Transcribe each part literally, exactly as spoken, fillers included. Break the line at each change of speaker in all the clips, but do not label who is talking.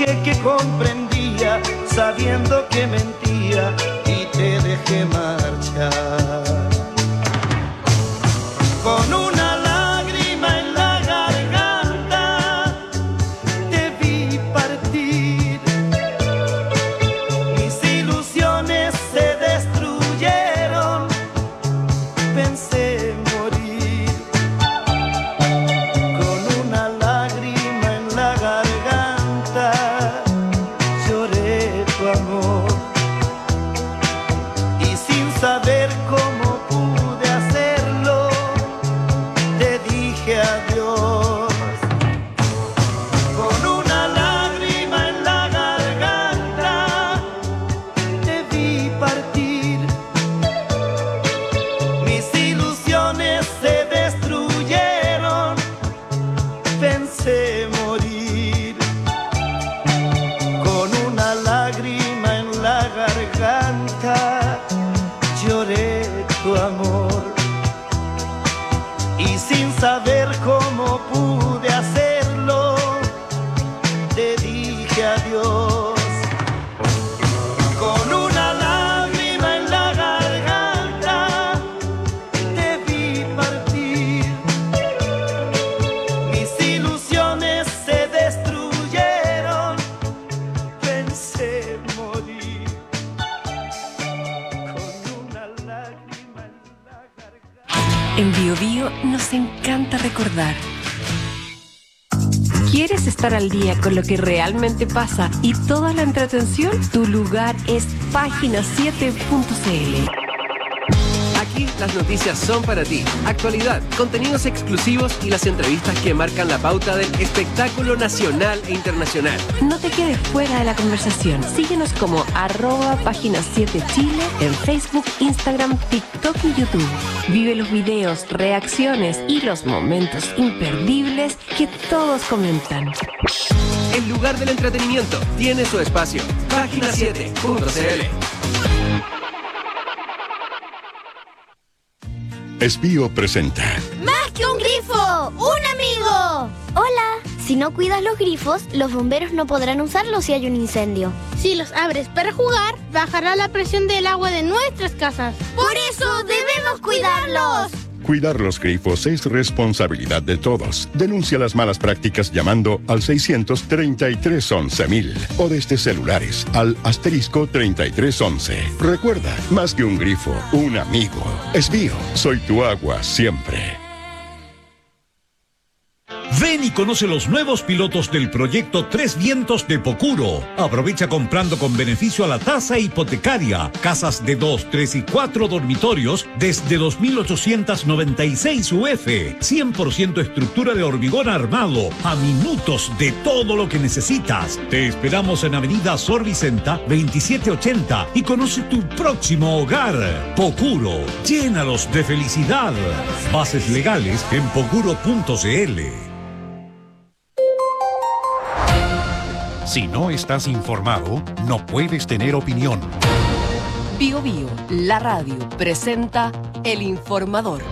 dije que comprendía, sabiendo que mentía, y te dejé marchar. Con una lágrima en la garganta te vi partir. Mis ilusiones se destruyeron, pensé morir. Con una lágrima en la garganta lloré tu amor. Y sin saber cómo pude hacerlo, te dije adiós. Con una lágrima en la garganta te vi partir. Mis ilusiones se destruyeron, pensé morir. Con una lágrima en la garganta lloré tu amor. Y sin saber cómo pude hacerlo, te dije adiós. Con una lágrima en la garganta te vi partir. Mis ilusiones se destruyeron, pensé morir. Con una lágrima en la garganta.
En Bio Bio nos encanta recordar. ¿Quieres estar al día con lo que realmente pasa y toda la entretención? Tu lugar es página siete punto c l.
Aquí las noticias son para ti. Actualidad, contenidos exclusivos y las entrevistas que marcan la pauta del espectáculo nacional e internacional.
No te quedes fuera de la conversación. Síguenos como arroba página siete Chile en Facebook, Instagram, TikTok y YouTube. Vive los videos, reacciones y los momentos imperdibles que todos comentan.
El lugar del entretenimiento tiene su espacio. página siete punto c l.
Esbío presenta
¡Más que un grifo! ¡Un amigo! Hola. Si no cuidas los grifos, los bomberos no podrán usarlos si hay un incendio.
Si los abres para jugar, bajará la presión del agua de nuestras casas.
¡Por eso debemos cuidarlos!
Cuidar los grifos es responsabilidad de todos. Denuncia las malas prácticas llamando al seiscientos treinta y tres once mil o desde celulares al asterisco treinta y tres once. Recuerda, más que un grifo, un amigo. Esbío, soy tu agua siempre.
Ven y conoce los nuevos pilotos del proyecto Tres Vientos de Pocuro. Aprovecha comprando con beneficio a la tasa hipotecaria. Casas de dos, tres y cuatro dormitorios desde dos mil ochocientos noventa y seis U F. cien por ciento estructura de hormigón armado. A minutos de todo lo que necesitas. Te esperamos en Avenida Sor Vicenta veintisiete ochenta y conoce tu próximo hogar. Pocuro, llénalos de felicidad. Bases legales en pocuro punto c l.
Si no estás informado, no puedes tener opinión.
Bio Bio, la radio, presenta El Informador.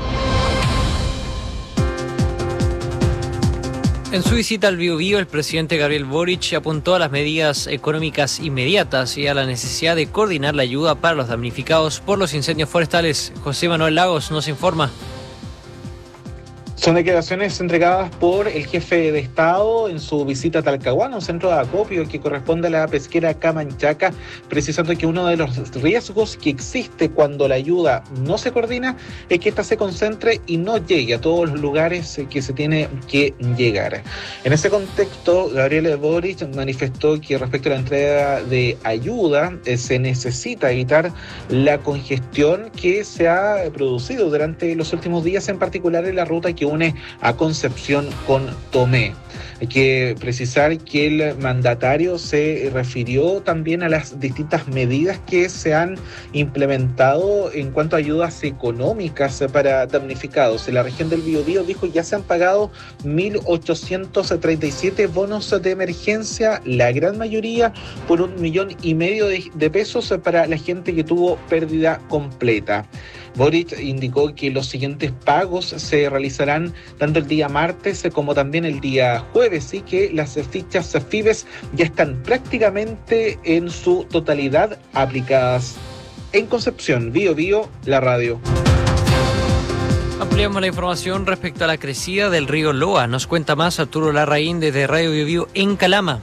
En su visita al Biobío, el presidente Gabriel Boric apuntó a las medidas económicas inmediatas y a la necesidad de coordinar la ayuda para los damnificados por los incendios forestales. José Manuel Lagos nos informa.
Son declaraciones entregadas por el jefe de Estado en su visita a Talcahuano, un centro de acopio que corresponde a la pesquera Camanchaca, precisando que uno de los riesgos que existe cuando la ayuda no se coordina es que ésta se concentre y no llegue a todos los lugares que se tiene que llegar. En ese contexto, Gabriel Boric manifestó que respecto a la entrega de ayuda eh, se necesita evitar la congestión que se ha producido durante los últimos días, en particular en la ruta que une a Concepción con Tomé. Hay que precisar que el mandatario se refirió también a las distintas medidas que se han implementado en cuanto a ayudas económicas para damnificados. En la región del Biobío, dijo, ya se han pagado mil ochocientos treinta y siete bonos de emergencia, la gran mayoría por un millón y medio de, de pesos para la gente que tuvo pérdida completa. Boric indicó que los siguientes pagos se realizarán tanto el día martes como también el día jueves y que las fichas Fibes ya están prácticamente en su totalidad aplicadas. En Concepción, Bío Bío, la radio.
Ampliamos la información respecto a la crecida del río Loa. Nos cuenta más Arturo Larraín desde Radio Bío Bío en Calama.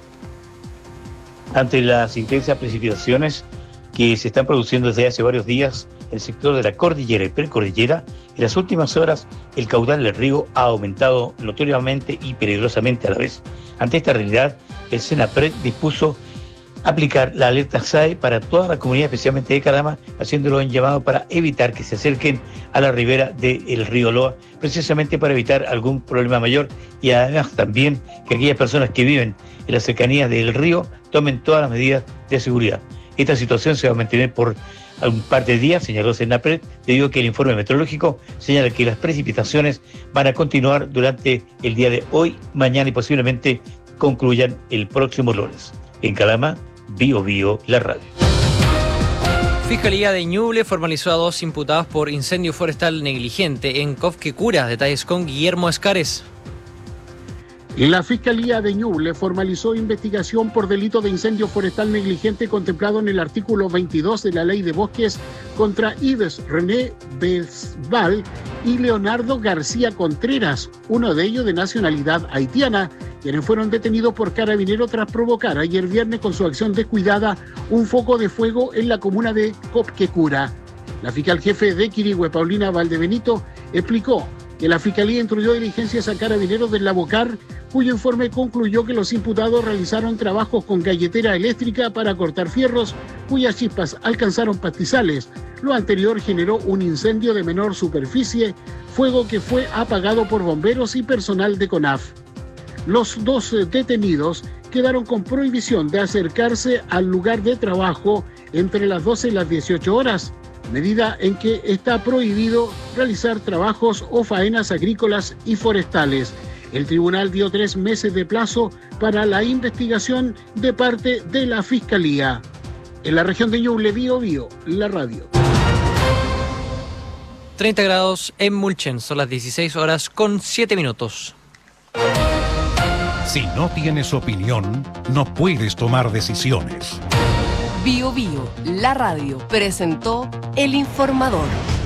Ante las intensas precipitaciones que se están produciendo desde hace varios días en el sector de la cordillera y precordillera, en las últimas horas el caudal del río ha aumentado notoriamente y peligrosamente a la vez. Ante esta realidad, el SENAPRED dispuso aplicar la alerta S A E para toda la comunidad, especialmente de Calama, haciéndolo en llamado para evitar que se acerquen a la ribera del río Loa, precisamente para evitar algún problema mayor y además también que aquellas personas que viven en las cercanías del río tomen todas las medidas de seguridad. Esta situación se va a mantener por un par de días, señaló SENAPRED, debido a que el informe meteorológico señala que las precipitaciones van a continuar durante el día de hoy, mañana y posiblemente concluyan el próximo lunes. En Calama, Bío Bío, la radio.
Fiscalía de Ñuble formalizó a dos imputados por incendio forestal negligente en Cofquecura. Detalles con Guillermo Escares.
La Fiscalía de Ñuble formalizó investigación por delito de incendio forestal negligente contemplado en el artículo veintidós de la Ley de Bosques contra Yves René Besval y Leonardo García Contreras, uno de ellos de nacionalidad haitiana, quienes fueron detenidos por Carabineros tras provocar ayer viernes con su acción descuidada un foco de fuego en la comuna de Copquecura. La fiscal jefe de Quirihue, Paulina Valdebenito, explicó que la Fiscalía instruyó diligencias a Carabineros del Labocar, cuyo informe concluyó que los imputados realizaron trabajos con galletera eléctrica para cortar fierros, cuyas chispas alcanzaron pastizales. Lo anterior generó un incendio de menor superficie, fuego que fue apagado por bomberos y personal de CONAF. Los dos detenidos quedaron con prohibición de acercarse al lugar de trabajo entre las doce y las dieciocho horas, medida en que está prohibido realizar trabajos o faenas agrícolas y forestales. El tribunal dio tres meses de plazo para la investigación de parte de la Fiscalía. En la región de Ñuble, Bío Bío, la radio.
treinta grados en Mulchen, son las dieciséis horas con siete minutos.
Si no tienes opinión, no puedes tomar decisiones.
Bío Bío, la radio, presentó El Informador.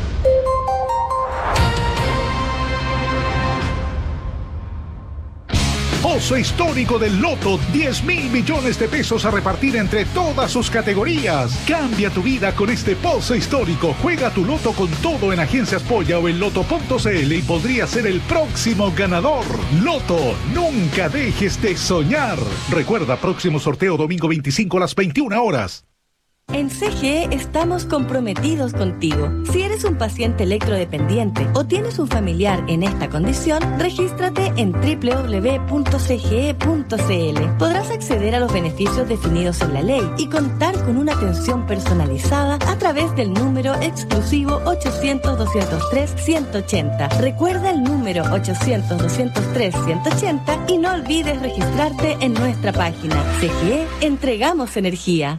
Pozo histórico del Loto, diez mil millones de pesos a repartir entre todas sus categorías. Cambia tu vida con este pozo histórico. Juega tu Loto con todo en Agencias Polla o en loto punto c l y podría ser el próximo ganador. Loto, nunca dejes de soñar. Recuerda, próximo sorteo domingo veinticinco a las veintiuna horas.
En C G E estamos comprometidos contigo. Si eres un paciente electrodependiente o tienes un familiar en esta condición, regístrate en doble u doble u doble u punto c g e punto c l. Podrás acceder a los beneficios definidos en la ley y contar con una atención personalizada a través del número exclusivo ochocientos, doscientos tres, ciento ochenta. Recuerda el número ochocientos, doscientos tres, ciento ochenta y no olvides registrarte en nuestra página. C G E, entregamos energía.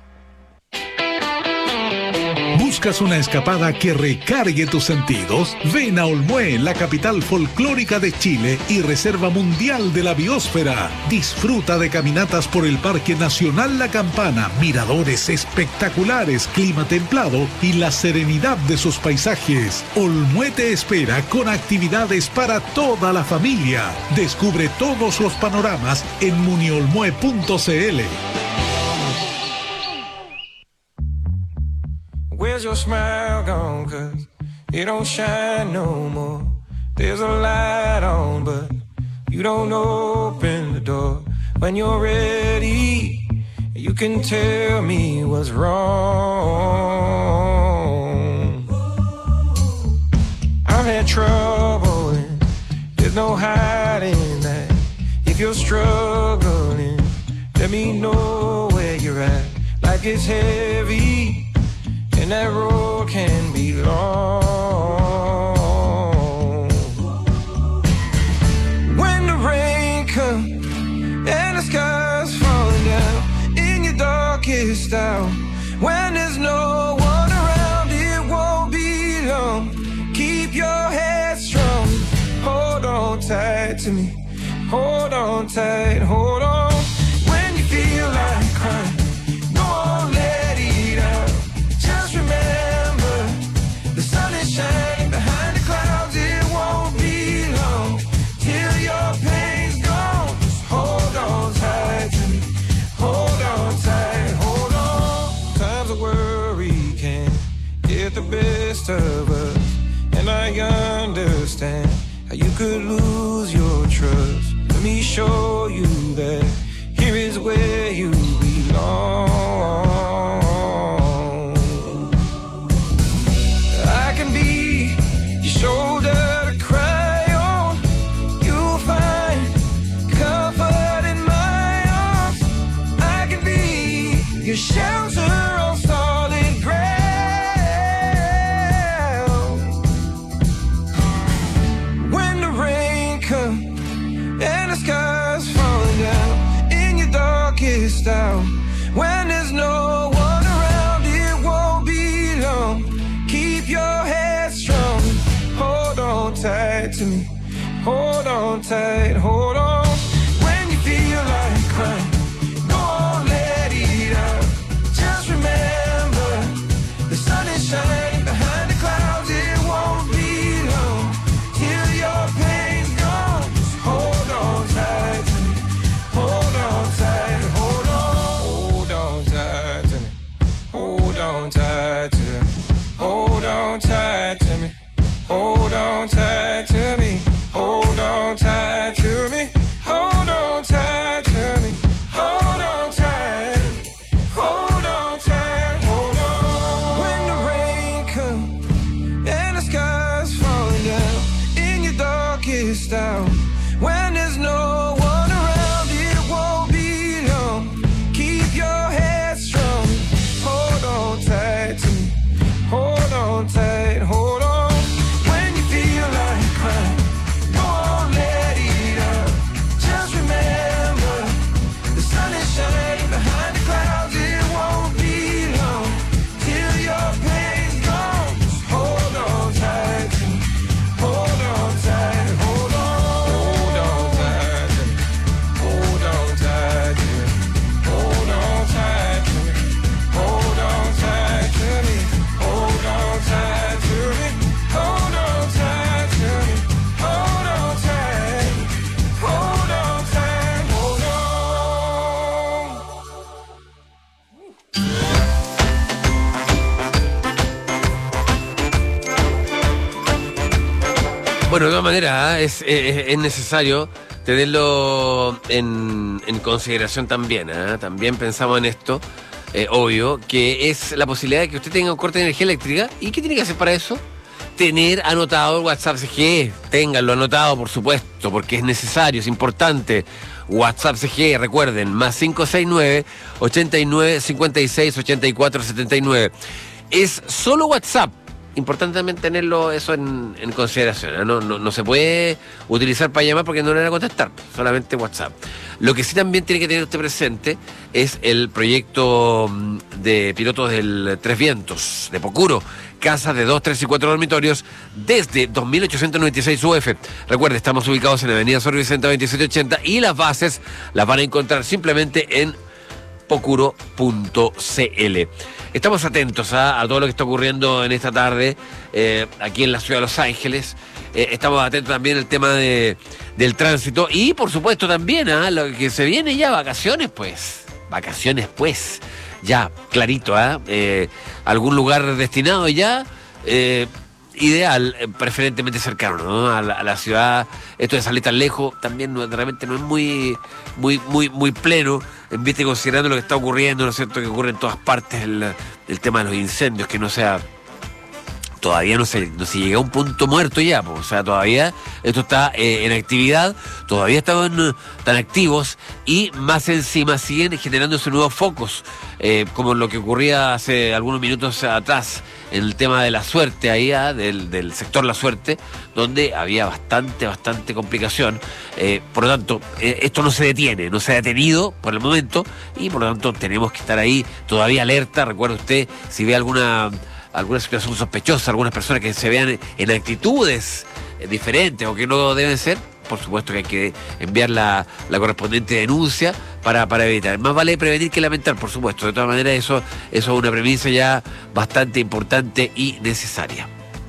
¿Buscas una escapada que recargue tus sentidos? Ven a Olmué, la capital folclórica de Chile y reserva mundial de la biosfera. Disfruta de caminatas por el Parque Nacional La Campana, miradores espectaculares, clima templado y la serenidad de sus paisajes. Olmué te espera con actividades para toda la familia. Descubre todos los panoramas en muniolmue punto c l.
Where's your smile gone? Cause it don't shine no more. There's a light on, but you don't open the door. When you're ready, you can tell me what's wrong. I've had trouble and there's no hiding that. If you're struggling, let me know where you're at. Like it's heavy and that road can be long. When the rain comes and the sky's falling down in your darkest hour, when there's no one around, it won't be to me. Hold on tight, hold on. When you feel like crying, go on, let it out. Just remember, the sun is shining behind the clouds. It won't be long till your pain's gone. Just hold on tight to me. Hold on tight, hold on. Times of worry can get the best of us, and I understand how you could lose your trust. Let me show you that here is where you belong. I can be your shoulder to cry on. You'll find comfort in my arms. I can be your shelter on solid ground. When the rain comes and the sky's falling down in your darkest hour, when there's no one around, it won't be long. Keep your head strong. Hold on tight to me. Hold on tight, hold on. When you feel like crying, go on, let it out. Just remember, the sun is shining behind the clouds. It won't be long till your pain's gone. Just hold on tight to me. Hold on tight, hold on. Hold on tight to me. Hold on tight to me. Hold on tight to me. Hold on tight to me. Hold on tight to me. Hold on tight to me. Hold on tight. Hold on tight. Hold on. When the rain comes and the sky's falling down in your darkest hour, when there's no one around, it won't be long. Keep your head strong. Hold on tight to me. Hold on tight. Hold on. When you feel like crying, go on, let it out. Just remember, the sun is shining behind the clouds. It won't be long till your pain's gone. Just hold on tight to me. Hold on tight. Hold on. Hold on tight to me. Hold on tight to me. Hold on tight to me. Hold on tight to me. Hold on tight to me. Hold on tight to me. Hold on tight. Hold on tight. Hold on.
Bueno, de todas maneras, ¿eh? es, es, es necesario tenerlo en, en consideración también. ¿eh? También pensamos en esto, eh, obvio, que es la posibilidad de que usted tenga un corte de energía eléctrica. ¿Y qué tiene que hacer para eso? Tener anotado el WhatsApp C G E. Ténganlo anotado, por supuesto, porque es necesario, es importante. WhatsApp C G E, recuerden, más cinco seis nueve, ochenta y nueve, cincuenta y seis, ochenta y cuatro, setenta y nueve. Es solo WhatsApp. Importante también tenerlo eso en, en consideración. ¿eh? No, no, no se puede utilizar para llamar porque no le van a contestar, solamente WhatsApp. Lo que sí también tiene que tener usted presente es el proyecto de pilotos del Tres Vientos, de Pocuro. Casas de dos, tres y cuatro dormitorios desde dos mil ochocientos noventa y seis U F. Recuerde, estamos ubicados en la avenida Sor Vicenta veintisiete ochenta y las bases las van a encontrar simplemente en pocuro punto c l. Estamos atentos ¿eh? a todo lo que está ocurriendo en esta tarde eh, aquí en la ciudad de Los Ángeles. Eh, estamos atentos también al tema de, del tránsito y por supuesto también a ¿eh? lo que se viene ya, vacaciones pues. Vacaciones pues. Ya, clarito, ¿eh? Eh, algún lugar destinado ya, eh, ideal, eh, preferentemente cercano, ¿no? A la, a la ciudad. Esto de salir tan lejos también no, realmente no es muy, muy, muy, muy pleno, en vista considerando lo que está ocurriendo, ¿no es cierto? Que ocurre en todas partes el, el tema de los incendios, que no sea. Todavía no se, no se llega a un punto muerto ya, pues, o sea, todavía esto está eh, en actividad, todavía estaban tan activos y más encima siguen generándose nuevos focos, eh, como lo que ocurría hace algunos minutos atrás en el tema de la suerte, ahí ah, del, del sector La Suerte, donde había bastante, bastante complicación. Eh, por lo tanto, eh, esto no se detiene, no se ha detenido por el momento y por lo tanto tenemos que estar ahí todavía alerta. Recuerde usted, si ve alguna... alguna situación sospechosa, algunas personas que se vean en actitudes diferentes o que no deben ser, por supuesto que hay que enviar la, la correspondiente denuncia para, para evitar. Más vale prevenir que lamentar, por supuesto. De todas maneras, eso, eso es una premisa ya bastante importante y necesaria.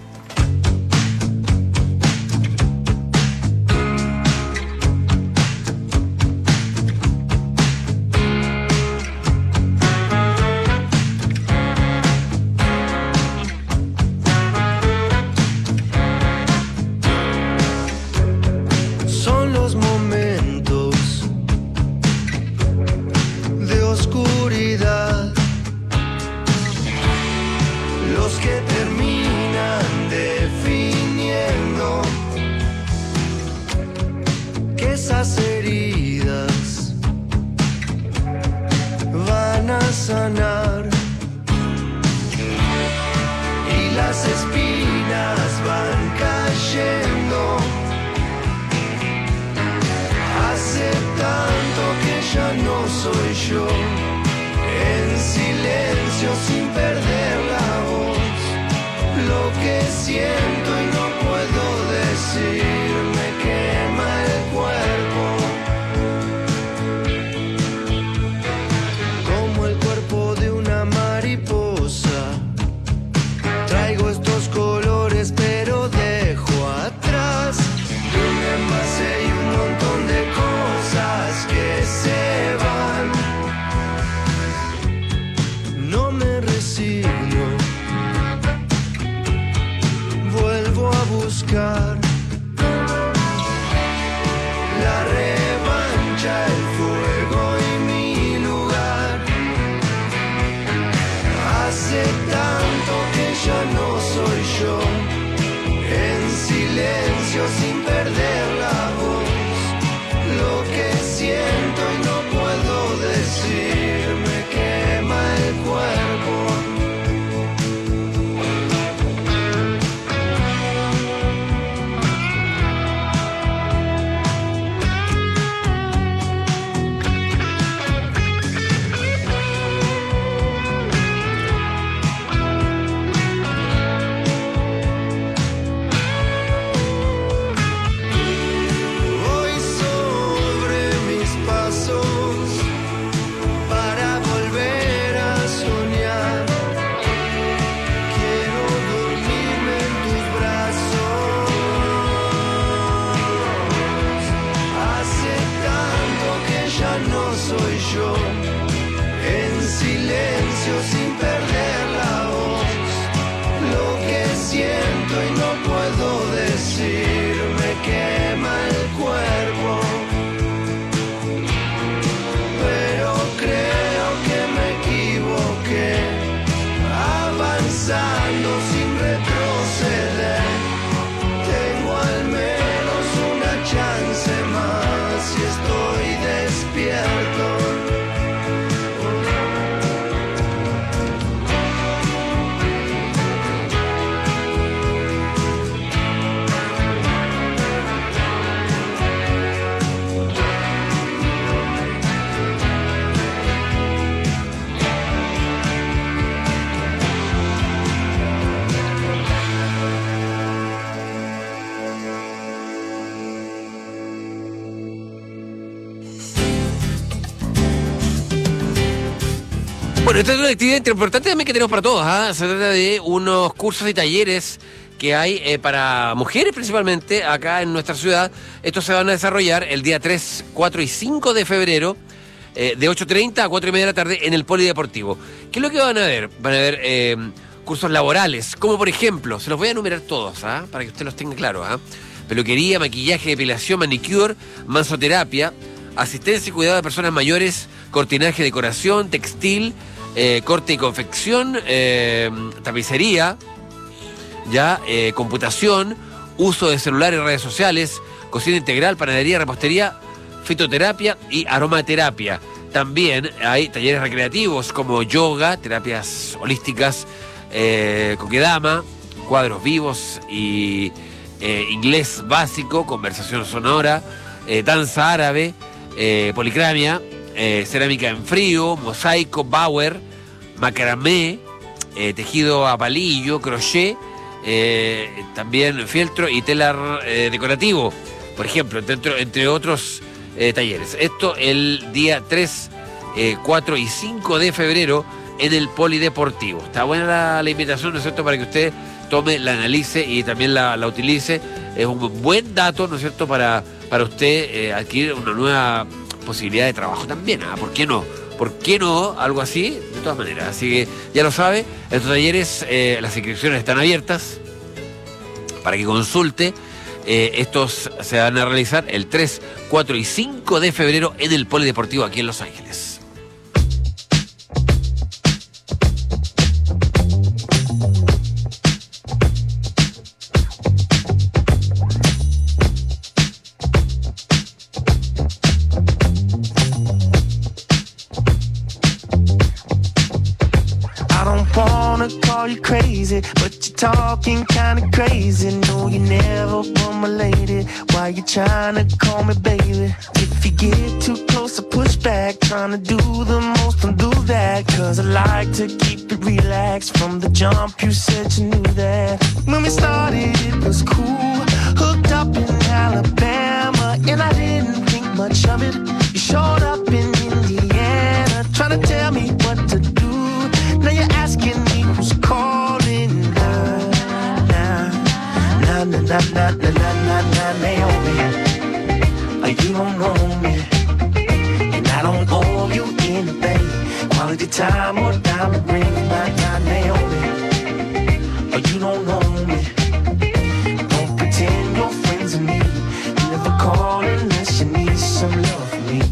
Sanar y las espinas van cayendo. Hace tanto que ya no soy yo, en silencio sin perder la voz. Lo que siento y no puedo decir me quema el cuerpo. Traigo estos colores pero dejo atrás un envase y un montón de cosas que se van. No me resigno, vuelvo a buscar la revancha, el fuego y mi lugar. Hace tanto que ya no soy yo, en silencio sin perder la voz. Lo que siento y no puedo decir me quema el cuerpo. Soy yo, en silencio sin perder la voz. Lo que siento y no puedo decir me quema el cuerpo. Pero creo que me equivoqué, avanzando sin retroceder. Tengo al menos una chance más y estoy despierto.
Bueno, esta es una actividad importante también que tenemos para todos, ¿eh? Se trata de unos cursos y talleres que hay eh, para mujeres principalmente acá en nuestra ciudad. Estos se van a desarrollar el día tres, cuatro y cinco de febrero, eh, de ocho treinta a cuatro y media de la tarde en el Polideportivo. ¿Qué es lo que van a ver? Van a ver eh, cursos laborales, como por ejemplo, se los voy a enumerar todos, ¿ah? Para que usted los tenga claros, ¿ah? Peluquería, maquillaje, depilación, manicure, masoterapia, asistencia y cuidado de personas mayores, cortinaje, decoración, textil, eh, corte y confección, eh, tapicería, ya, eh, computación, uso de celulares y redes sociales, cocina integral, panadería, repostería, fitoterapia y aromaterapia. También hay talleres recreativos como yoga, terapias holísticas, eh, kokedama, cuadros vivos y eh, inglés básico, conversación sonora, eh, danza árabe, eh, policramia, eh, cerámica en frío, mosaico, Bauer, macramé, eh, tejido a palillo, crochet, eh, también fieltro y telar eh, decorativo. por ejemplo, entre, entre otros eh, talleres. Esto el día tres, eh, cuatro y cinco de febrero en el Polideportivo. Está buena la, la invitación, ¿no es cierto?, para que usted tome, la analice y también la, la utilice. Es un buen dato, ¿no es cierto?, para, para usted eh, adquirir una nueva posibilidad de trabajo también. ¿Ah? ¿Por qué no? ¿Por qué no? Algo así, de todas maneras. Así que ya lo sabe, estos talleres, eh, las inscripciones están abiertas para que consulte. Eh, estos se van a realizar el tres, cuatro y cinco de febrero en el Polideportivo aquí en Los Ángeles.
You crazy, but you're talking kinda crazy. No, you never were my lady. Why you trying to call me baby? If you get too close, I push back. Trying to do the most, don't do that. Cause I like to keep it relaxed. From the jump, you said you knew that. When we started, it was cool. Hooked up in Alabama, and I didn't think much of it. You showed up in Indiana, trying to tell me what to do. Now you're asking me who's calling now, now, now, now, now, now, now, now, now, Naomi. You don't know me, and I don't owe you anything. Quality time or diamond ring, now, now, Naomi. You don't know me, don't pretend you're friends with me. You never call unless you need some love from me.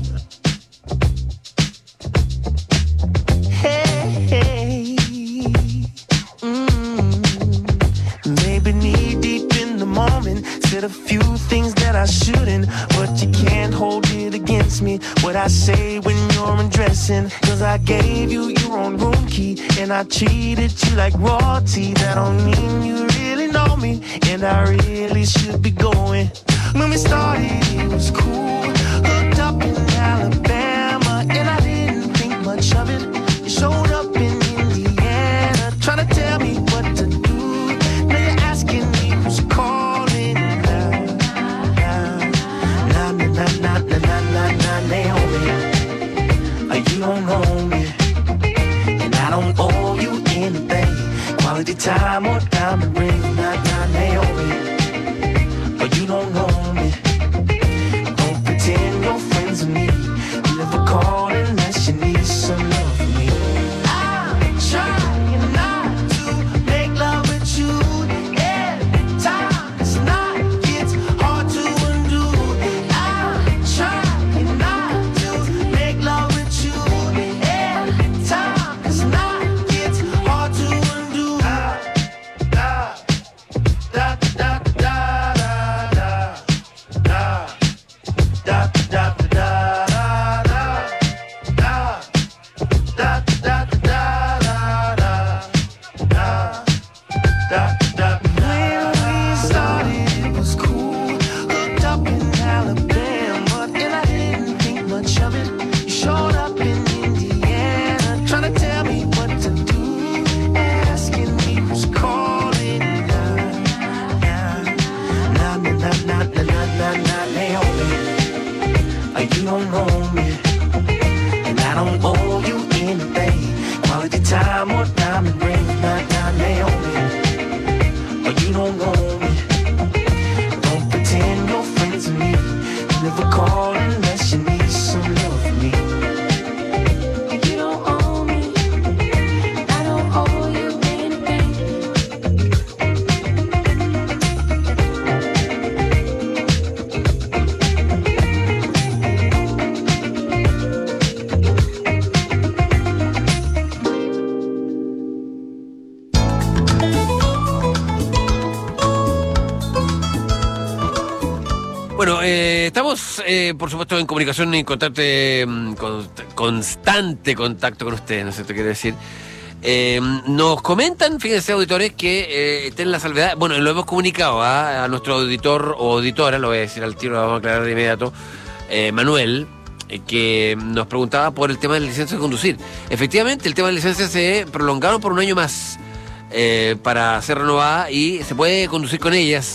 Said a few things that I shouldn't, but you can't hold it against me. What I say when you're undressing, cause I gave you your own room key, and I treated you like royalty. That don't mean you really know me, and I really should be going. When we started, it was cool. Hooked up in Alabama, and I didn't think much of it. You showed up in Indiana, trying to tell me what to do. Now you're asking me who's calling. Na, na, na, na, na, Naomi, you don't know me, and I don't owe you anything. Quality time or diamond ring, na, na, Naomi, you don't know me. Don't pretend you're friends with me. You never call unless you need some love from me. I'm trying not to make love with you. Every time it's not, it's hard to undo. You don't know me, and I don't owe you anything. Quality time or diamond ring, not not Naomi. You don't know me, don't pretend you're friends with me. You never call unless you need some love from me. You don't owe me, I don't owe you anything.
Bueno, eh, estamos, eh, por supuesto, en comunicación y constante, con, constante contacto con ustedes, ¿no es cierto? Quiero decir, eh, nos comentan, fíjense, auditores, que eh, tienen la salvedad. Bueno, lo hemos comunicado ¿eh? a nuestro auditor o auditora, lo voy a decir al tiro, lo vamos a aclarar de inmediato, eh, Manuel, eh, que nos preguntaba por el tema de la licencia de conducir. Efectivamente, el tema de la licencia se prolongaron por un año más eh, para ser renovada y se puede conducir con ellas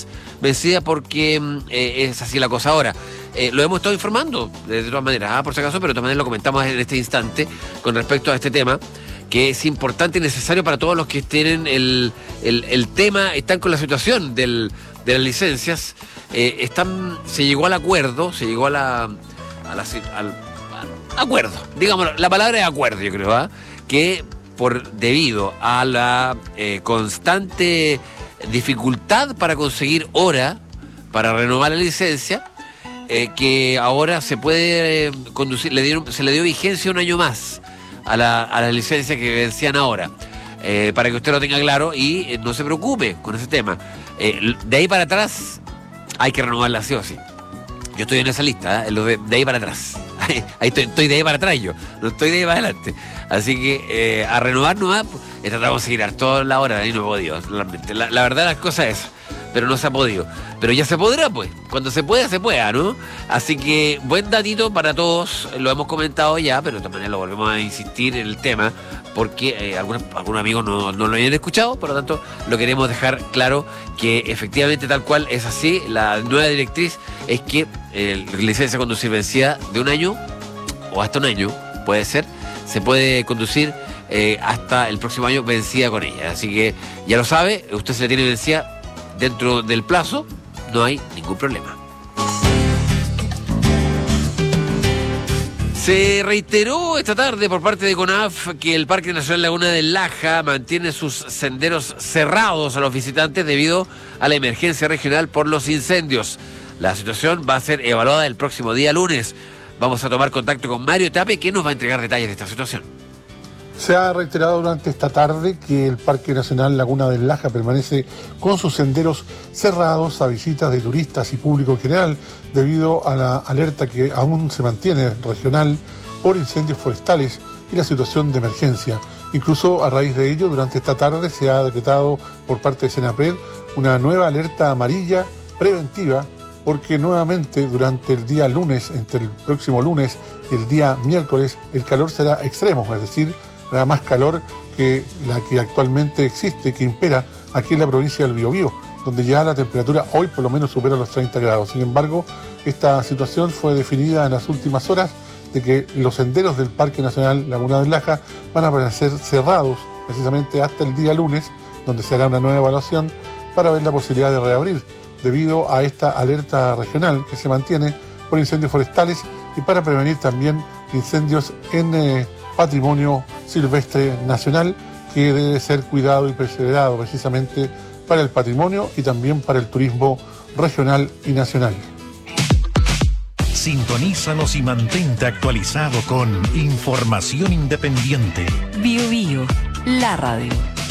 vencida porque eh, es así la cosa ahora. Eh, lo hemos estado informando de, de todas maneras, ah, por si acaso, pero de todas maneras lo comentamos en este instante con respecto a este tema, que es importante y necesario para todos los que tienen el, el, el tema, están con la situación del, de las licencias. Eh, están, se llegó al acuerdo, se llegó a la, a la al, al acuerdo, digamos, la palabra es acuerdo, yo creo, ¿eh? que por debido a la eh, constante dificultad para conseguir hora para renovar la licencia, eh, que ahora se puede eh, conducir, le dieron, se le dio vigencia un año más a la, a la licencia que vencían ahora, eh, para que usted lo tenga claro y eh, no se preocupe con ese tema. Eh, de ahí para atrás hay que renovarla sí o sí. Yo estoy en esa lista, ¿eh? Lo de, de ahí para atrás. Ahí estoy, estoy de ahí para atrás yo, no estoy de ahí para adelante. Así que eh, a renovar nomás, pues, tratamos de seguir a toda la hora, y no he podido, realmente. La, la verdad las cosas es, pero no se ha podido. Pero ya se podrá, pues, cuando se pueda, se pueda, ¿no? Así que buen datito para todos, lo hemos comentado ya, pero de todas maneras lo volvemos a insistir en el tema, porque eh, algunos, algunos amigos no, no lo habían escuchado, por lo tanto lo queremos dejar claro que efectivamente tal cual es así. La nueva directriz es que eh, licencia conducir vencida de un año o hasta un año, puede ser, se puede conducir eh, hasta el próximo año vencida con ella. Así que ya lo sabe, usted se la tiene vencida dentro del plazo, no hay ningún problema. Se reiteró esta tarde por parte de CONAF que el Parque Nacional Laguna del Laja mantiene sus senderos cerrados a los visitantes debido a la emergencia regional por los incendios. La situación va a ser evaluada el próximo día lunes. Vamos a tomar contacto con Mario Tape, que nos va a entregar detalles de esta situación.
Se ha reiterado durante esta tarde que el Parque Nacional Laguna del Laja permanece con sus senderos cerrados a visitas de turistas y público en general debido a la alerta que aún se mantiene regional por incendios forestales y la situación de emergencia. Incluso a raíz de ello, durante esta tarde se ha decretado por parte de Senapred una nueva alerta amarilla preventiva, porque nuevamente durante el día lunes, entre el próximo lunes y el día miércoles, el calor será extremo, es decir, habrá más calor que la que actualmente existe, que impera aquí en la provincia del Biobío, donde ya la temperatura hoy por lo menos supera los treinta grados. Sin embargo, esta situación fue definida en las últimas horas de que los senderos del Parque Nacional Laguna del Laja van a permanecer cerrados precisamente hasta el día lunes, donde se hará una nueva evaluación para ver la posibilidad de reabrir, debido a esta alerta regional que se mantiene por incendios forestales y para prevenir también incendios en eh, patrimonio silvestre nacional, que debe ser cuidado y preservado precisamente para el patrimonio y también para el turismo regional y nacional.
Sintonízanos y mantente actualizado con información independiente.
Bio Bio, la radio.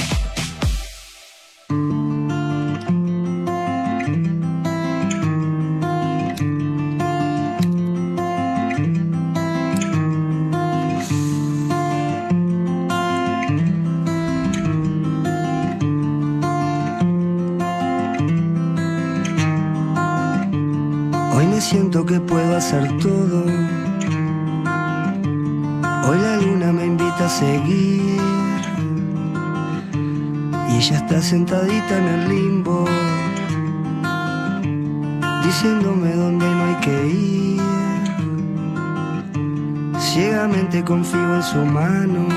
Siento que puedo hacer todo. Hoy la luna me invita a seguir y ella está sentadita en el limbo, diciéndome dónde no hay que ir. Ciegamente confío en su mano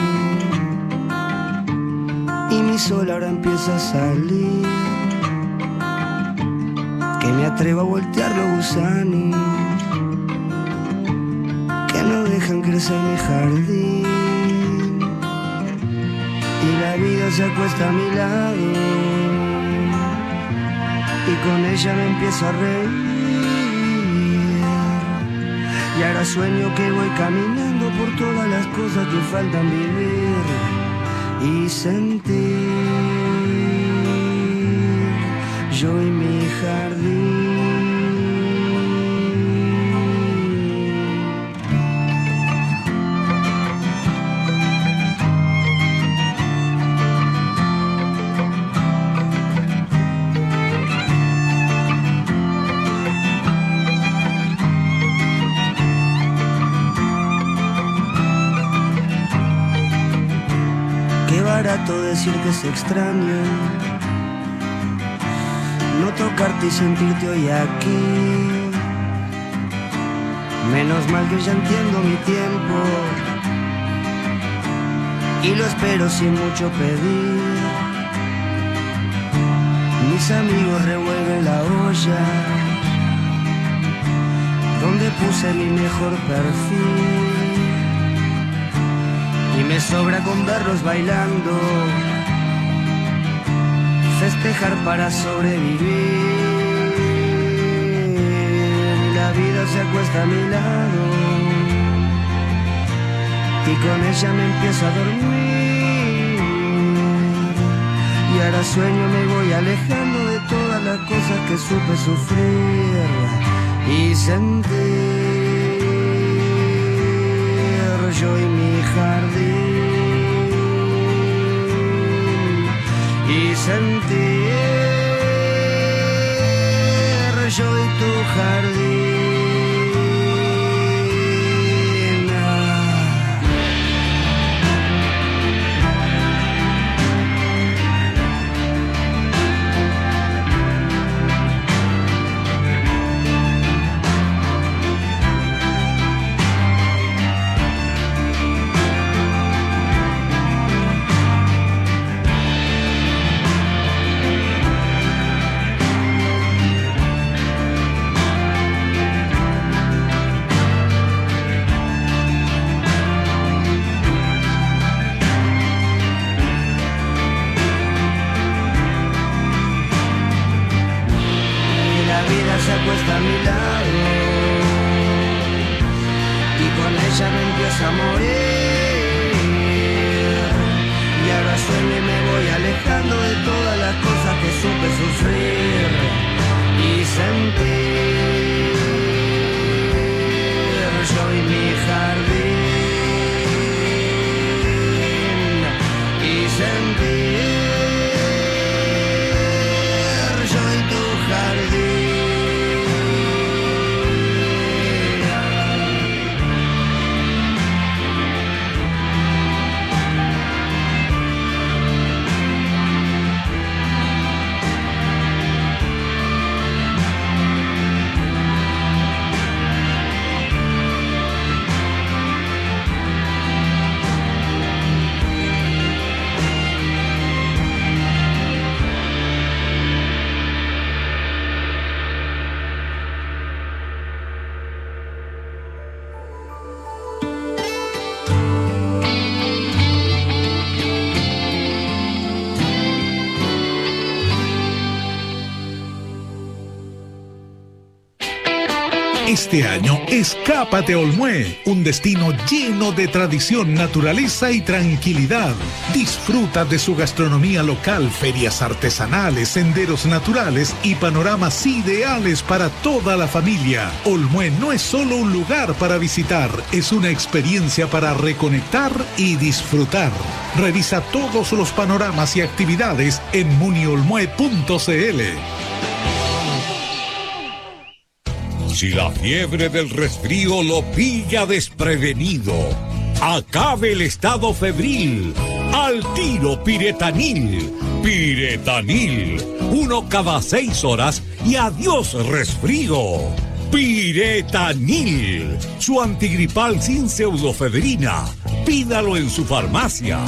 y mi sol ahora empieza a salir. Que me atrevo a voltear los gusanos que no dejan crecer mi jardín, y la vida se acuesta a mi lado y con ella me empiezo a reír. Y ahora sueño que voy caminando por todas las cosas que faltan vivir y sentir. Yo y mi jardín. Qué barato decir que se extraña. No
no tocarte y sentirte hoy aquí. Menos mal que ya entiendo mi tiempo y lo espero sin mucho pedir. Mis amigos revuelven la olla donde puse mi mejor perfil y me sobra con verlos bailando, festejar para sobrevivir. La vida se acuesta a mi lado y con ella me empiezo a dormir. Y ahora sueño, me voy alejando de todas las cosas que supe sufrir y sentir. Yo y mi jardín y sentir. Yo y tu jardín. Se acuesta a mi lado y con ella me empiezo a morir. Y ahora sueño y me voy alejando de todas las cosas que supe sufrir y sentir. Yo y mi jardín y sentir. Yo y tu jardín.
Este año, escápate a Olmué, un destino lleno de tradición, naturaleza y tranquilidad. Disfruta de su gastronomía local, ferias artesanales, senderos naturales y panoramas ideales para toda la familia. Olmué no es solo un lugar para visitar, es una experiencia para reconectar y disfrutar. Revisa todos los panoramas y actividades en muniolmue punto cl.
Si la fiebre del resfrío lo pilla desprevenido, acabe el estado febril. Al tiro Piretanil. Piretanil. Uno cada seis horas y adiós resfrío. Piretanil. Su antigripal sin pseudofebrina. Pídalo en su farmacia.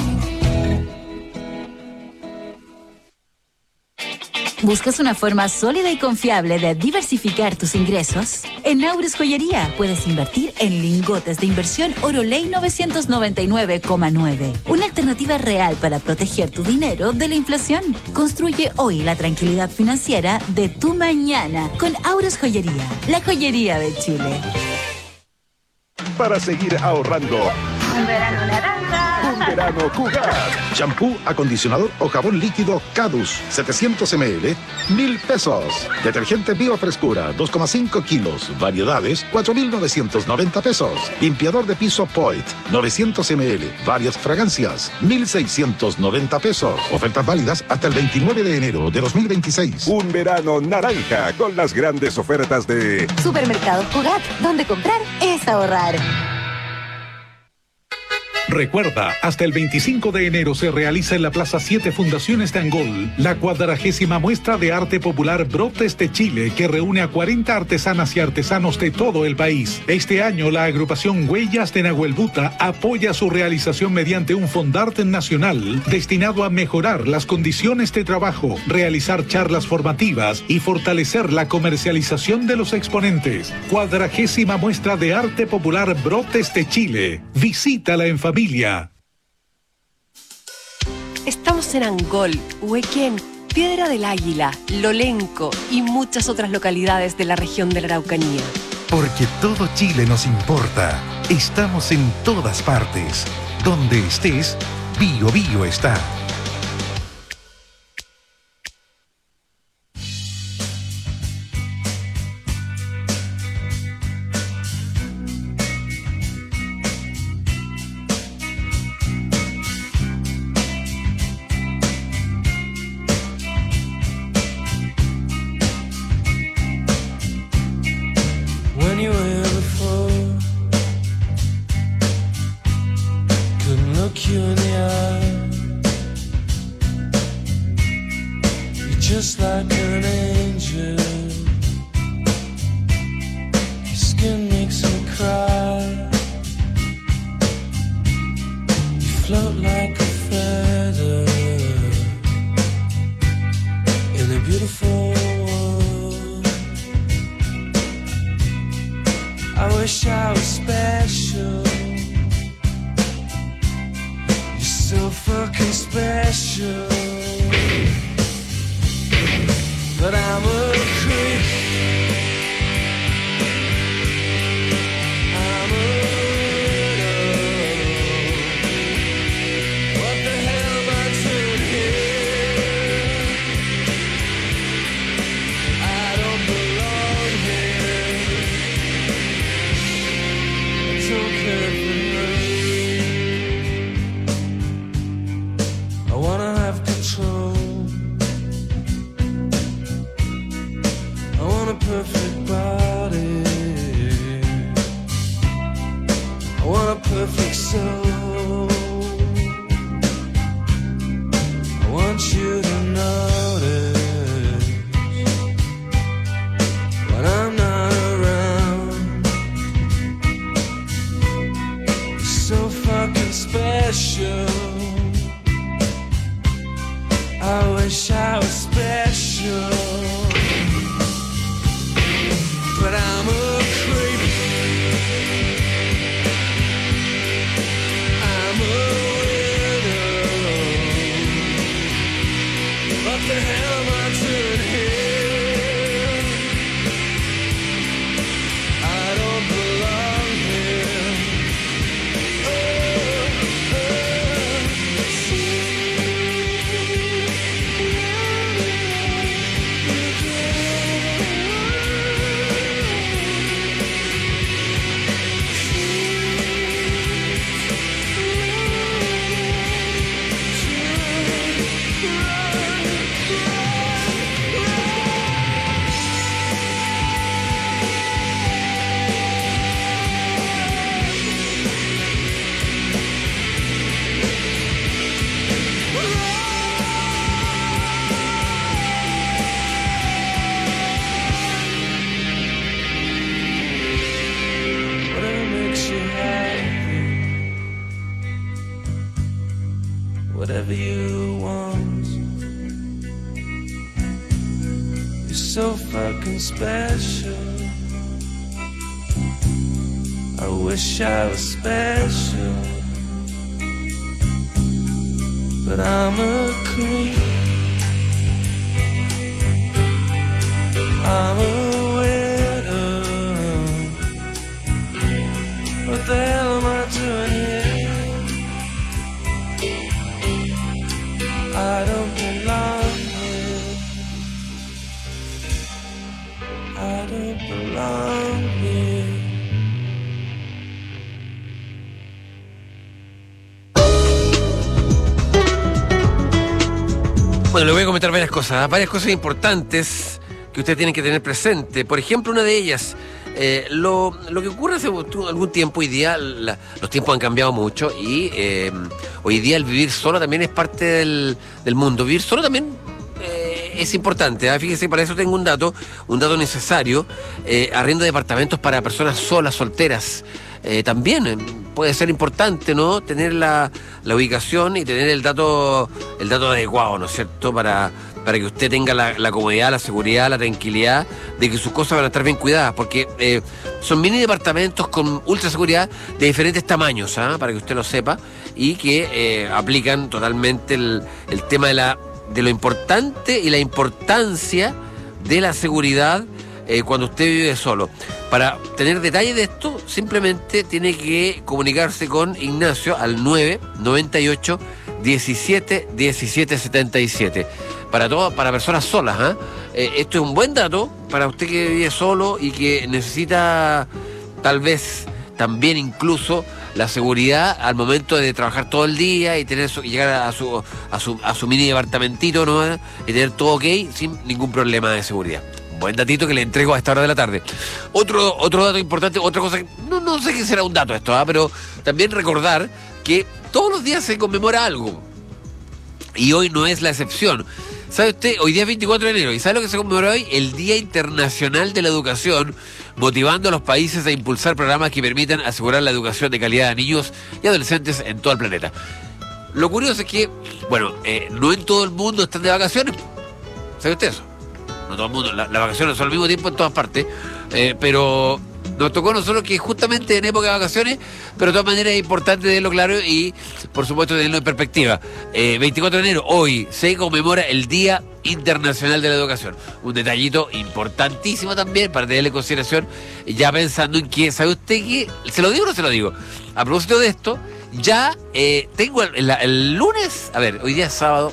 ¿Buscas una forma sólida y confiable de diversificar tus ingresos? En Aures Joyería puedes invertir en lingotes de inversión Oroley novecientos noventa y nueve coma nueve. Una alternativa real para proteger tu dinero de la inflación. Construye hoy la tranquilidad financiera de tu mañana con Aures Joyería, la joyería de Chile.
Para seguir ahorrando.
Un verano naranja.
Un verano Cugat. Champú, acondicionador o jabón líquido Cadus, setecientos mililitros, mil pesos. Detergente Biofrescura, dos coma cinco kilos. Variedades, cuatro mil novecientos noventa pesos. Limpiador de piso Poit, novecientos mililitros. Varias fragancias, mil seiscientos noventa pesos. Ofertas válidas hasta el veintinueve de enero de dos mil veintiséis. Un verano naranja con las grandes ofertas de
Supermercados Cugat, donde comprar es ahorrar.
Recuerda, hasta el veinticinco de enero se realiza en la Plaza siete Fundaciones de Angol la cuadragésima muestra de arte popular Brotes de Chile, que reúne a cuarenta artesanas y artesanos de todo el país. Este año la agrupación Huellas de Nahuelbuta apoya su realización mediante un fondarte nacional destinado a mejorar las condiciones de trabajo, realizar charlas formativas y fortalecer la comercialización de los exponentes. Cuadragésima muestra de arte popular Brotes de Chile. Visítala en familia.
Estamos en Angol, Huequén, Piedra del Águila, Lolenco y muchas otras localidades de la región de la Araucanía.
Porque todo Chile nos importa. Estamos en todas partes. Donde estés, Bio Bio está.
whatever you want. You're so fucking special. I wish I was special, but I'm a creep. I'm a widow. What the hell am I doing here? I don't belong here. I don't belong here.
Bueno, le voy a comentar varias cosas, varias cosas importantes que ustedes tienen que tener presente. Por ejemplo, una de ellas, Eh, lo, lo que ocurre hace algún tiempo, hoy día la, los tiempos han cambiado mucho y eh, hoy día el vivir solo también es parte del, del mundo. Vivir solo también eh, es importante, ¿eh? Fíjese, para eso tengo un dato, un dato necesario. Eh, arriendo de departamentos para personas solas, solteras. Eh, también eh, puede ser importante, ¿no? Tener la, la ubicación y tener el dato, el dato adecuado, ¿no es cierto? Para... para que usted tenga la, la comodidad, la seguridad, la tranquilidad de que sus cosas van a estar bien cuidadas, porque eh, son mini departamentos con ultra seguridad de diferentes tamaños, ¿ah? Para que usted lo sepa, y que eh, aplican totalmente el, el tema de, la, de lo importante y la importancia de la seguridad eh, cuando usted vive solo. Para tener detalles de esto, simplemente tiene que comunicarse con Ignacio al nueve noventa y ocho diecisiete diecisiete setenta y siete. Para todas, para personas solas, ¿eh? Eh, esto es un buen dato para usted que vive solo y que necesita tal vez también incluso la seguridad al momento de trabajar todo el día y tener su, y llegar a su, a su a su mini departamentito, ¿no? Y tener todo ok sin ningún problema de seguridad. Buen datito que le entrego a esta hora de la tarde. Otro, otro dato importante, otra cosa que no, no sé qué será un dato esto, ¿eh? Pero también recordar que todos los días se conmemora algo. Y hoy no es la excepción. ¿Sabe usted? Hoy día es veinticuatro de enero. ¿Y sabe lo que se conmemora hoy? El Día Internacional de la Educación, motivando a los países a impulsar programas que permitan asegurar la educación de calidad a niños y adolescentes en todo el planeta. Lo curioso es que, bueno, eh, no en todo el mundo están de vacaciones. ¿Sabe usted eso? No todo el mundo. Las la vacaciones son al mismo tiempo en todas partes. Eh, pero... nos tocó a nosotros que justamente en época de vacaciones, pero de todas maneras es importante tenerlo claro y, por supuesto, tenerlo en perspectiva. Eh, veinticuatro de enero, hoy, se conmemora el Día Internacional de la Educación. Un detallito importantísimo también para tenerle en consideración, ya pensando en que, ¿sabe usted qué? ¿Se lo digo o no se lo digo? A propósito de esto, ya eh, tengo el, el, el lunes, a ver, hoy día es sábado,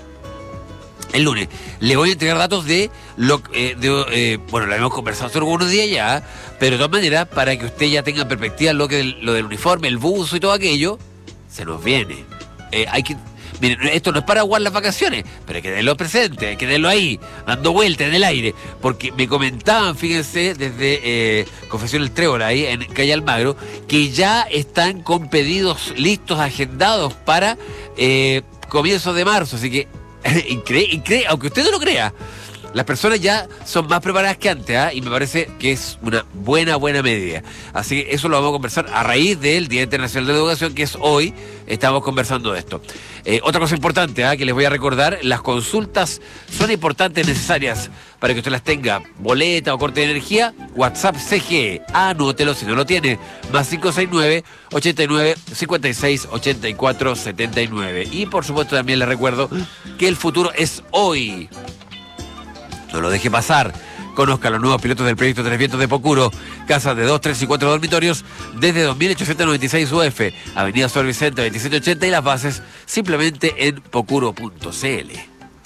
el lunes, le voy a entregar datos de lo eh, de, eh, bueno, lo hemos conversado hace algunos días ya, pero de todas maneras, para que usted ya tenga en perspectiva lo que lo del uniforme, el buzo y todo aquello, se nos viene. Eh, hay que, miren, esto no es para aguar las vacaciones, pero hay que tenerlo presente, hay que tenerlo ahí, dando vueltas en el aire, porque me comentaban, fíjense, desde eh, Confesión El Trébol, ahí en Calle Almagro, que ya están con pedidos listos, agendados para eh, comienzos de marzo, así que Increíble, increíble, aunque usted no lo crea, las personas ya son más preparadas que antes, ¿eh? Y me parece que es una buena, buena medida. Así que eso lo vamos a conversar a raíz del Día Internacional de la Educación, que es hoy. Estamos conversando de esto. Eh, otra cosa importante, ¿eh? Que les voy a recordar, las consultas son importantes, necesarias para que usted las tenga. Boleta o corte de energía, WhatsApp C G E. Anótelo si no lo tiene. Más cinco seis nueve, ochenta y nueve, cincuenta y seis, ochenta y cuatro, setenta y nueve. Y por supuesto también les recuerdo que el futuro es hoy. No lo deje pasar. Conozca los nuevos pilotos del proyecto Tres Vientos de Pocuro. Casas de dos, tres y cuatro dormitorios desde dos mil ochocientos noventa y seis U F. Avenida Sol Vicente veintisiete ochenta y las bases simplemente en pocuro punto c l.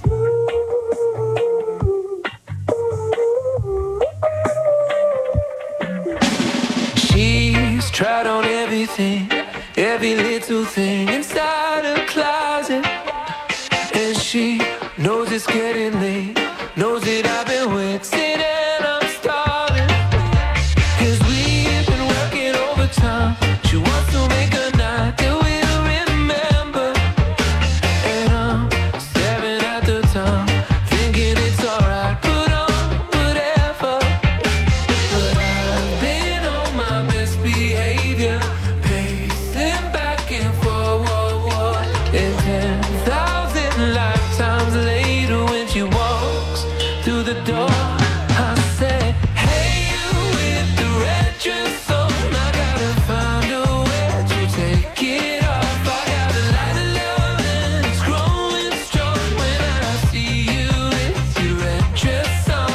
She's tried on everything, every little thing inside her closet. And she knows it's getting late, knows that I've been waiting and I'm starving. Cause we've been working overtime. She wants to make a night that we'll remember. And I'm staring at the time, thinking it's alright, put on whatever. But I've been on my best behavior, pacing back and forward. And ten thousand lifetimes later when she walks through the door, I say, hey, you with the red dress on, I gotta find a way to take it off. I got a light of love and it's growing strong when I see you with your red dress on.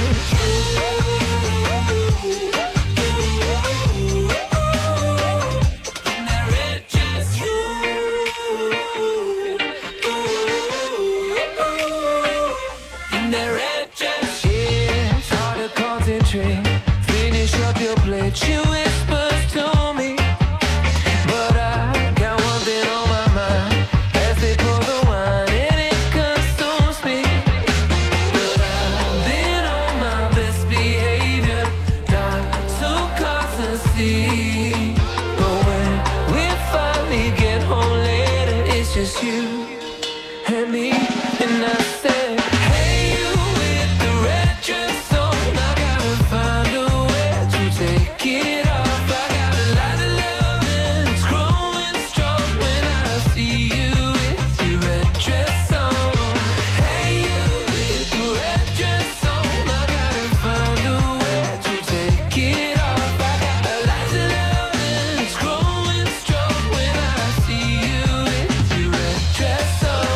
That red dress, you. just you and me. And I said, hey, you with the red dress on, I gotta find a way to take it off. I got a lot of love and it's growing strong when I see you with your red dress on. Hey, you with the red dress on, I gotta find a way to take it off. I got a lot of love and it's growing strong when I see you with your red dress on.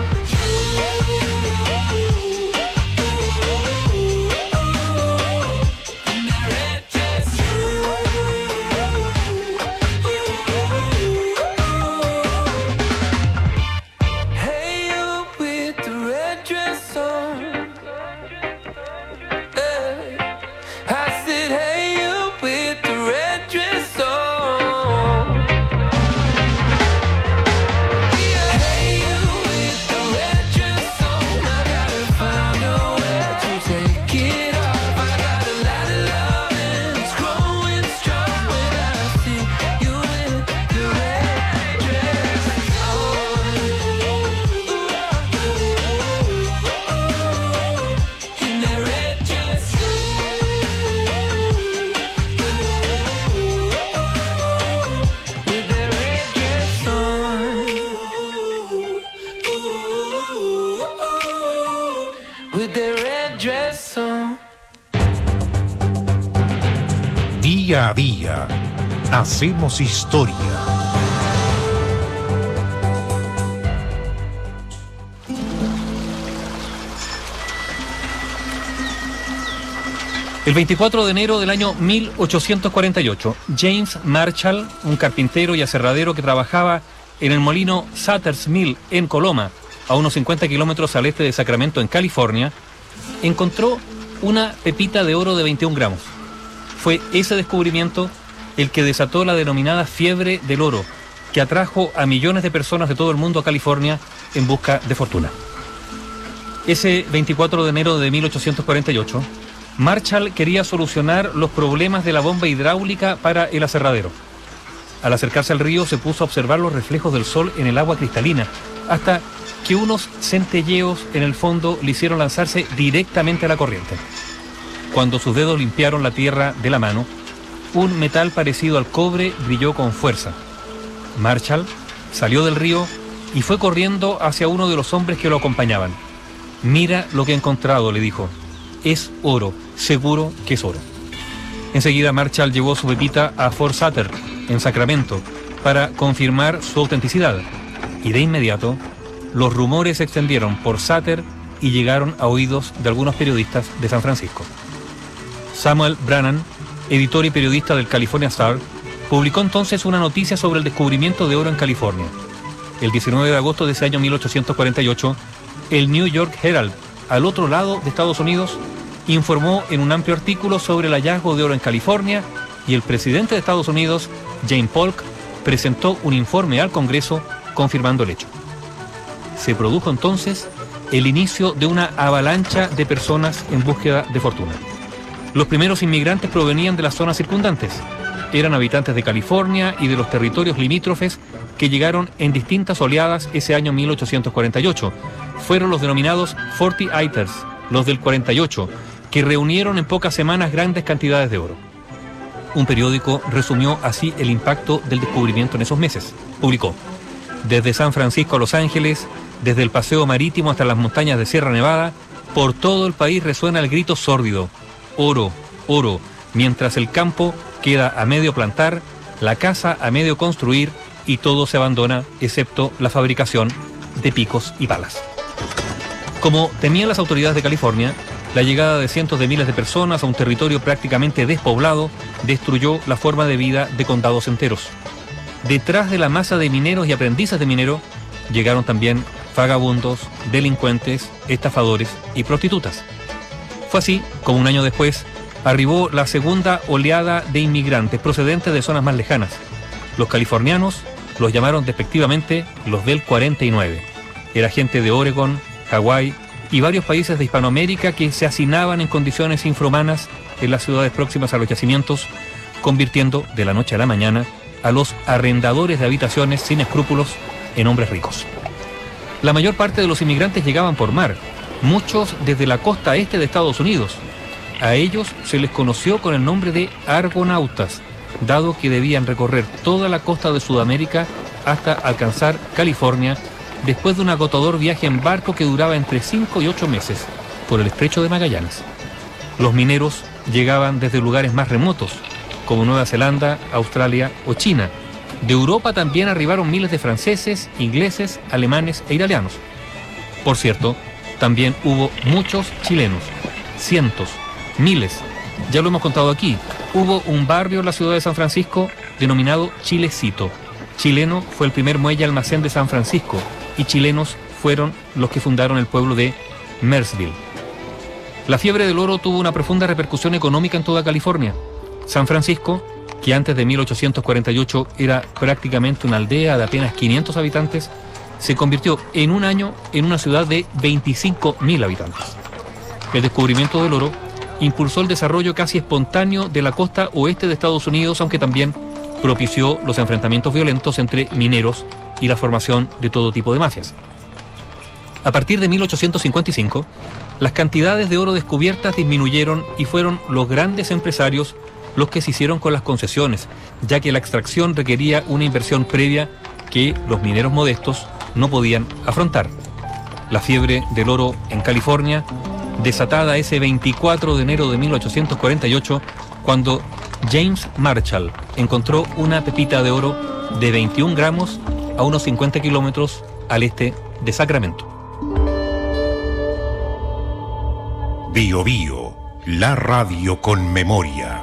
Hey, you with the red dress on. Hey. I said, hey, you with the red dress on. Yeah. Hey, you with the red dress on. I gotta find a way to take it off. I got a lot of love and it's growing strong when I see you with the red dress on. In that red dress. With that red dress on. With that red dress on.
Día a día, hacemos historia.
El veinticuatro de enero del año mil ochocientos cuarenta y ocho, James Marshall, un carpintero y aserradero que trabajaba en el molino Sutter's Mill en Coloma, a unos cincuenta kilómetros al este de Sacramento, en California, encontró una pepita de oro de veintiún gramos. Fue ese descubrimiento el que desató la denominada fiebre del oro, que atrajo a millones de personas de todo el mundo a California en busca de fortuna. Ese veinticuatro de enero de mil ochocientos cuarenta y ocho, Marshall quería solucionar los problemas de la bomba hidráulica para el aserradero. Al acercarse al río se puso a observar los reflejos del sol en el agua cristalina, hasta que unos centelleos en el fondo le hicieron lanzarse directamente a la corriente. Cuando sus dedos limpiaron la tierra de la mano, un metal parecido al cobre brilló con fuerza. Marshall salió del río y fue corriendo hacia uno de los hombres que lo acompañaban. «Mira lo que he encontrado», le dijo. «Es oro, seguro que es oro». Enseguida Marshall llevó su pepita a Fort Sutter, en Sacramento, para confirmar su autenticidad. Y de inmediato, los rumores se extendieron por Sutter y llegaron a oídos de algunos periodistas de San Francisco. Samuel Brannan, editor y periodista del California Star, publicó entonces una noticia sobre el descubrimiento de oro en California. El diecinueve de agosto de ese año mil ochocientos cuarenta y ocho, el New York Herald, al otro lado de Estados Unidos, informó en un amplio artículo sobre el hallazgo de oro en California, y el presidente de Estados Unidos, James Polk, presentó un informe al Congreso confirmando el hecho. Se produjo entonces el inicio de una avalancha de personas en búsqueda de fortuna. Los primeros inmigrantes provenían de las zonas circundantes. Eran habitantes de California y de los territorios limítrofes que llegaron en distintas oleadas ese año mil ochocientos cuarenta y ocho. Fueron los denominados Forty-Eighters, los del cuarenta y ocho, que reunieron en pocas semanas grandes cantidades de oro. Un periódico resumió así el impacto del descubrimiento en esos meses. Publicó: desde San Francisco a Los Ángeles, desde el paseo marítimo hasta las montañas de Sierra Nevada, por todo el país resuena el grito sórdido: oro, oro, mientras el campo queda a medio plantar, la casa a medio construir y todo se abandona excepto la fabricación de picos y balas. Como temían las autoridades de California, la llegada de cientos de miles de personas a un territorio prácticamente despoblado destruyó la forma de vida de condados enteros. Detrás de la masa de mineros y aprendices de minero llegaron también vagabundos, delincuentes, estafadores y prostitutas. Fue así como un año después arribó la segunda oleada de inmigrantes procedentes de zonas más lejanas. Los californianos los llamaron despectivamente los del cuarenta y nueve. Era gente de Oregon, Hawái y varios países de Hispanoamérica que se hacinaban en condiciones infrahumanas en las ciudades próximas a los yacimientos, convirtiendo de la noche a la mañana a los arrendadores de habitaciones sin escrúpulos en hombres ricos. La mayor parte de los inmigrantes llegaban por mar, muchos desde la costa este de Estados Unidos. A ellos se les conoció con el nombre de argonautas, dado que debían recorrer toda la costa de Sudamérica hasta alcanzar California, después de un agotador viaje en barco que duraba entre cinco y ocho meses por el estrecho de Magallanes. Los mineros llegaban desde lugares más remotos, como Nueva Zelanda, Australia o China. De Europa también arribaron miles de franceses, ingleses, alemanes e italianos. Por cierto, también hubo muchos chilenos, cientos, miles. Ya lo hemos contado aquí. Hubo un barrio en la ciudad de San Francisco denominado Chilecito. Chileno fue el primer muelle almacén de San Francisco y chilenos fueron los que fundaron el pueblo de Mersville. La fiebre del oro tuvo una profunda repercusión económica en toda California. San Francisco, que antes de mil ochocientos cuarenta y ocho era prácticamente una aldea de apenas quinientos habitantes, se convirtió en un año en una ciudad de veinticinco mil habitantes. El descubrimiento del oro impulsó el desarrollo casi espontáneo de la costa oeste de Estados Unidos, aunque también propició los enfrentamientos violentos entre mineros y la formación de todo tipo de mafias. A partir de mil ochocientos cincuenta y cinco, las cantidades de oro descubiertas disminuyeron y fueron los grandes empresarios los que se hicieron con las concesiones, ya que la extracción requería una inversión previa que los mineros modestos no podían afrontar. La fiebre del oro en California, desatada ese veinticuatro de enero de mil ochocientos cuarenta y ocho, cuando James Marshall encontró una pepita de oro de veintiún gramos a unos cincuenta kilómetros al este de Sacramento.
Bio Bio, la radio con memoria.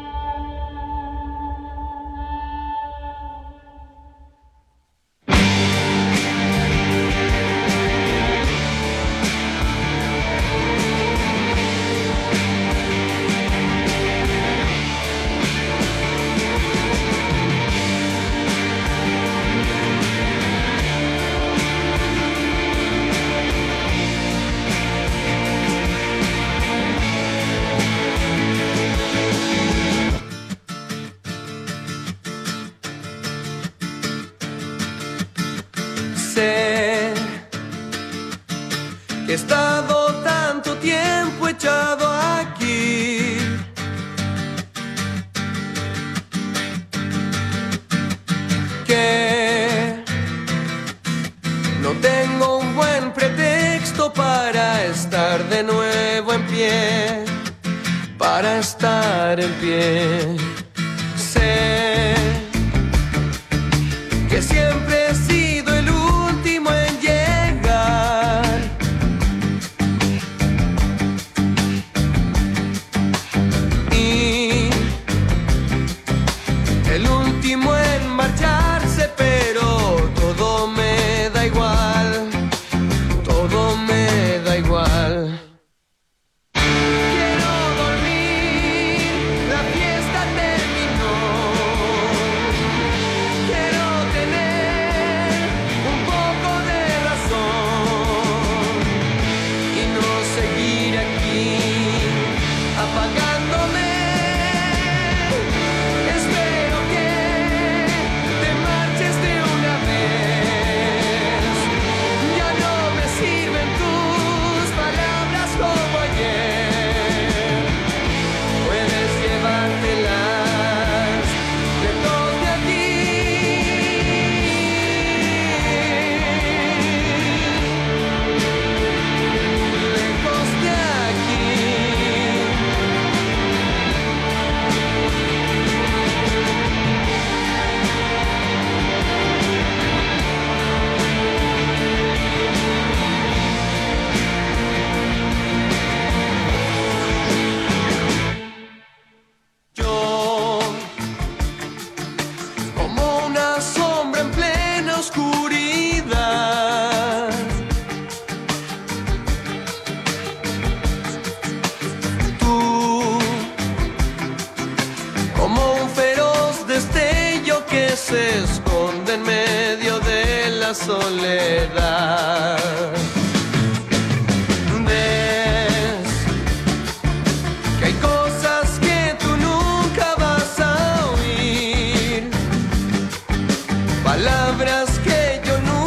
He estado tanto tiempo echado aquí, que no tengo un buen pretexto para estar de nuevo en pie, para estar en pie. Sé que siempre he sido el último en llegar, y el último en marcharse, pero todo me da igual, todo me da igual. Quiero dormir, la fiesta terminó. Quiero tener un poco de razón y no seguir aquí apagándome. Espero que te marches de una vez. Ya no me sirven tus palabras como ayer. Puedes llevártelas lejos de aquí. Lejos de aquí. Yo, como una sombra en plena oscuridad, tú, como un feroz destello que se esconde en medio de la soledad. Ves que hay cosas que tú nunca vas a oír, palabras que yo nunca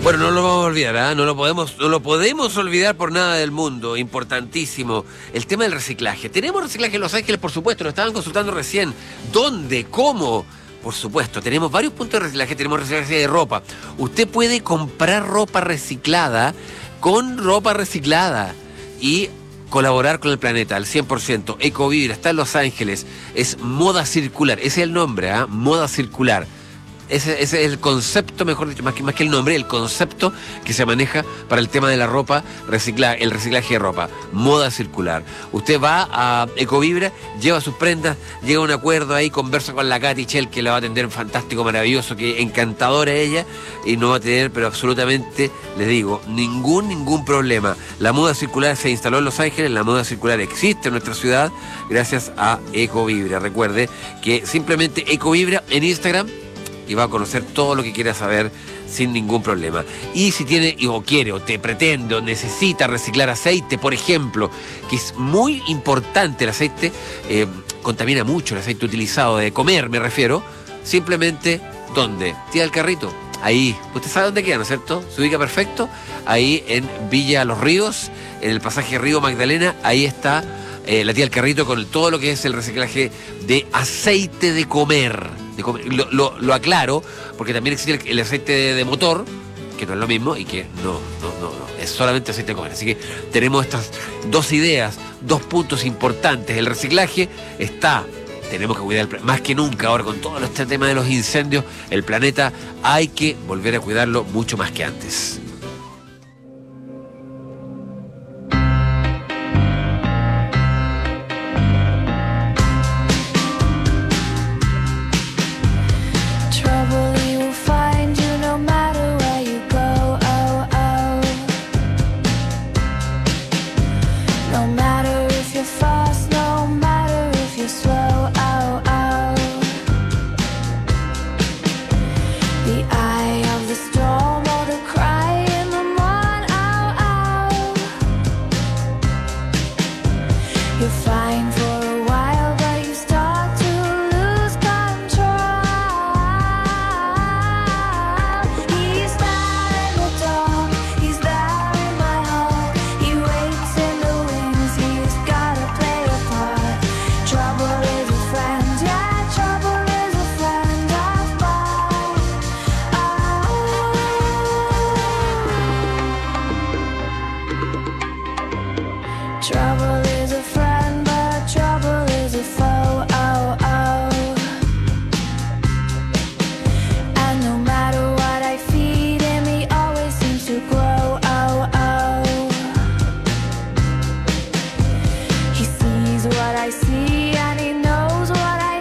Bueno, no lo vamos a olvidar, ¿eh? no lo podemos, no lo podemos olvidar por nada del mundo. Importantísimo. El tema del reciclaje. Tenemos reciclaje en Los Ángeles, por supuesto, lo estaban consultando recién. ¿Dónde? ¿Cómo? Por supuesto, tenemos varios puntos de reciclaje, tenemos reciclaje de ropa. Usted puede comprar ropa reciclada con ropa reciclada y colaborar con el planeta al cien por ciento. Ecovibra está en Los Ángeles, es moda circular, ese es el nombre, ¿eh? Moda circular. Ese, ese es el concepto, mejor dicho, más que, más que el nombre, el concepto que se maneja para el tema de la ropa, recicla, el reciclaje de ropa, moda circular. Usted va a Ecovibra, lleva sus prendas, llega a un acuerdo ahí, conversa con la Katy Chell, que la va a atender fantástico, maravilloso, que encantadora ella, y no va a tener, pero absolutamente, les digo, ningún, ningún problema. La moda circular se instaló en Los Ángeles, la moda circular existe en nuestra ciudad, gracias a Ecovibra. Recuerde que simplemente Ecovibra en Instagram, y va a conocer todo lo que quiera saber sin ningún problema. Y si tiene, o quiere, o te pretende, o necesita reciclar aceite, por ejemplo, que es muy importante el aceite, eh, contamina mucho el aceite utilizado de comer, me refiero, simplemente, ¿dónde? Tira el carrito, ahí, usted sabe dónde queda, ¿no es cierto? Se ubica perfecto, ahí en Villa Los Ríos, en el pasaje Río Magdalena, ahí está eh, la tía del carrito con el, todo lo que es el reciclaje de aceite de comer. De comer. Lo, lo, lo aclaro, porque también existe el, el aceite de, de motor, que no es lo mismo y que no, no, no, no, es solamente aceite de comer. Así que tenemos estas dos ideas, dos puntos importantes. El reciclaje está, tenemos que cuidar, el, más que nunca ahora con todo este tema de los incendios, el planeta hay que volver a cuidarlo mucho más que antes.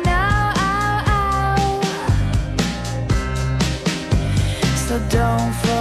So don't